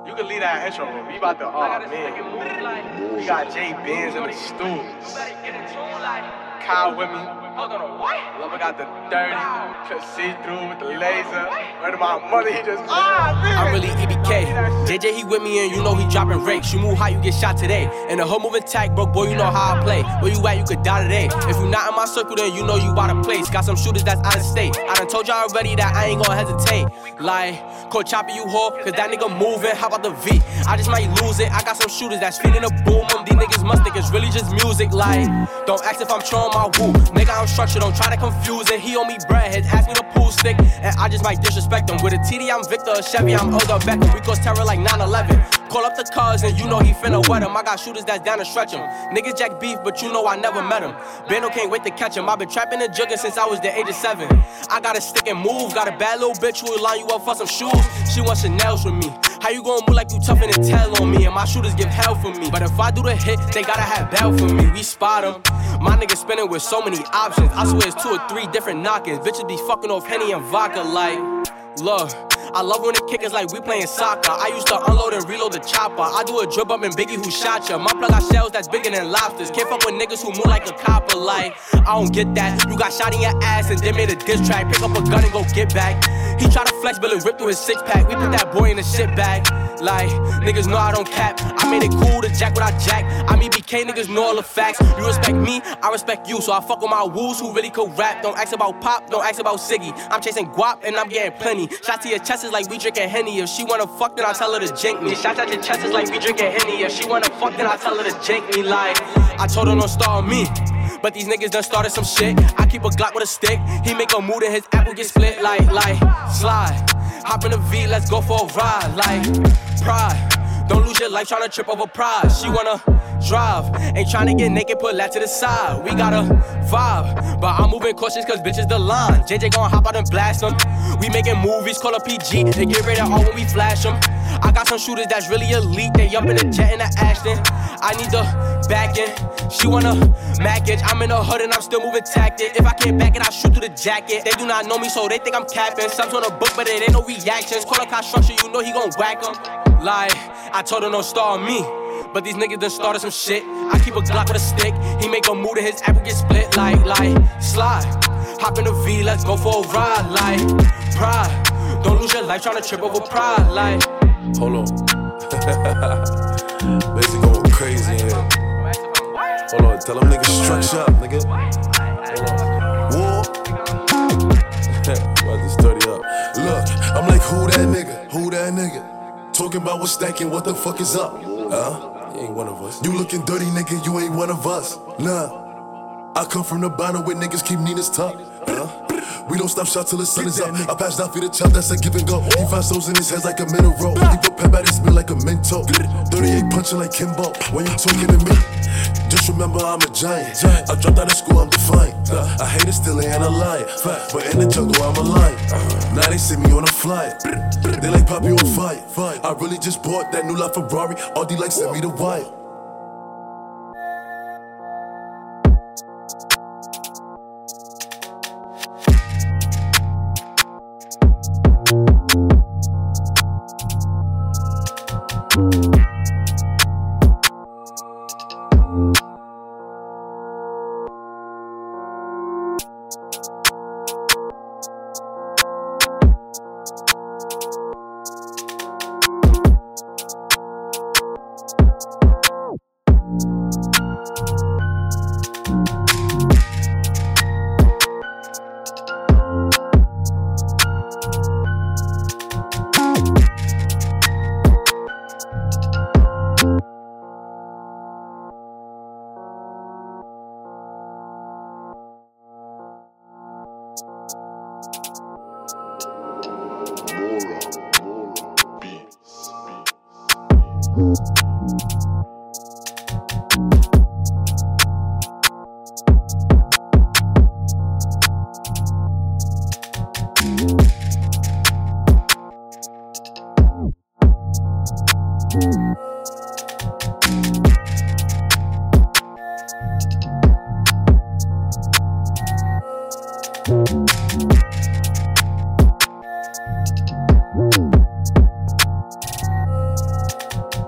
You can leave that intro room. We about to, man. We got Jay Benz in the stool. Kyle with me. Lover got the 30. Could see through with the laser. Word of my mother, he just, man. I'm really EBK. JJ, he with me and you know he dropping rakes. You move how you get shot today. And the whole moving tag, broke boy, you know how I play. Where you at, you could die today. If you not in my circle, then you know you out of place. Got some shooters that's out of state. I done told y'all already that I ain't gonna hesitate. Like, Coach Chopper, you whore, cause that nigga moving. How about the V? I just might lose it. I got some shooters that's feeling a boom. These niggas must think it's really just music. Like, don't ask if I'm showing my woo. Nigga, I'm structured, don't try to confuse it. He owe me bread, his ask me to pool stick. And I just might disrespect him. With a TD, I'm Victor, a Chevy, I'm Odell Beckham. We cause terror like 9/11. Call up the cuz and you know he finna wet him. I got shooters that's down to stretch him. Niggas jack beef, but you know I never met him. Bando can't wait to catch him. I've been trapping and jugging since I was the age of 7. I got a stick and move. Got a bad little bitch who will line you up for some shoes. She wants Chanel's with me. How you gon' move like you toughin' and tell on me? And my shooters give hell for me. But if I do the hit, they gotta have bail for me. We spot him. My niggas spinning with so many options. I swear it's 2 or 3 different knockings. Bitches be fucking off Henny and vodka like, look. I love when the kick is like we playing soccer. I used to unload and reload the chopper. I do a drip up and Biggie who shot ya. My plug got shells that's bigger than lobsters. Can't fuck with niggas who move like a copper. Like, I don't get that. You got shot in your ass and then made a diss track. Pick up a gun and go get back. He try to flex, but it ripped through his 6-pack. We put that boy in the shit bag. Like, niggas know I don't cap. I made it cool to jack what I jack. I'm EBK, niggas know all the facts. You respect me, I respect you. So I fuck with my woos who really could rap. Don't ask about Pop, don't ask about Siggy. I'm chasing guap and I'm getting plenty. Shots to your chest is like we drinking Henny. If she wanna fuck, then I tell her to jank me. Shots at your chest is like we drinking Henny. If she wanna fuck, then I tell her to jank me. Like, I told her don't start on me. But these niggas done started some shit. I keep a Glock with a stick. He make a mood and his apple get split. Like, slide. Hop in the V, let's go for a ride. Like, pride. Don't lose your life tryna trip over pride. She wanna drive, ain't tryna get naked, put that to the side. We got a vibe, but I'm moving cautious cause bitch is the line. JJ gon' hop out and blast them. We making movies, call up PG. They get rated R when we flash them. I got some shooters that's really elite. They up in the jet in the Ashton. I need the back end. She wanna mackage. I'm in the hood and I'm still moving tactic. If I can't back it, I shoot through the jacket. They do not know me, so they think I'm capping. Subs on the book, but it ain't no reactions. Call a construction, you know he gon' whack them. Like, I told her no star on me. But these niggas done started some shit. I keep a Glock with a stick. He make a move and his apple get split. Like, slide. Hop in the V, let's go for a ride. Like, pride. Don't lose your life tryna trip over pride. Like, hold on. Basically going crazy in here. Hold on, tell them niggas structure up, nigga. Hold on. War. About to study up. Look, I'm like, who that nigga? Who that nigga? Talking about what's stacking, what the fuck is up? You ain't one of us. You looking dirty, nigga, you ain't one of us. Nah. I come from the bottom where niggas keep Nina's top. We don't stop shot till the sun is up. I passed out for the chop, that's a give and go. He finds those in his hands like a mineral. He put pep at his spin like a Mento. 38 punching like Kimbo. When you talking to me, just remember I'm a giant. I dropped out of school, I'm defiant. I hate it still ain't a lion. But in the jungle, I'm a lion. Now they see me on a flyer. They like Poppy on fire. I really just bought that new LaFerrari. All D like sent me the wire.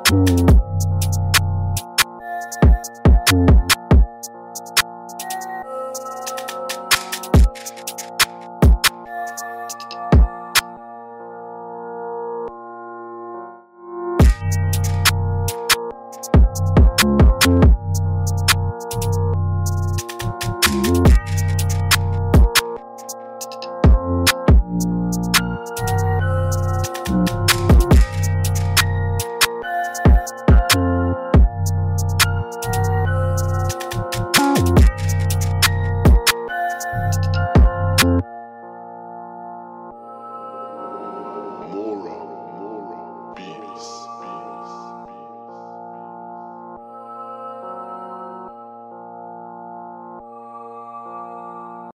Bye.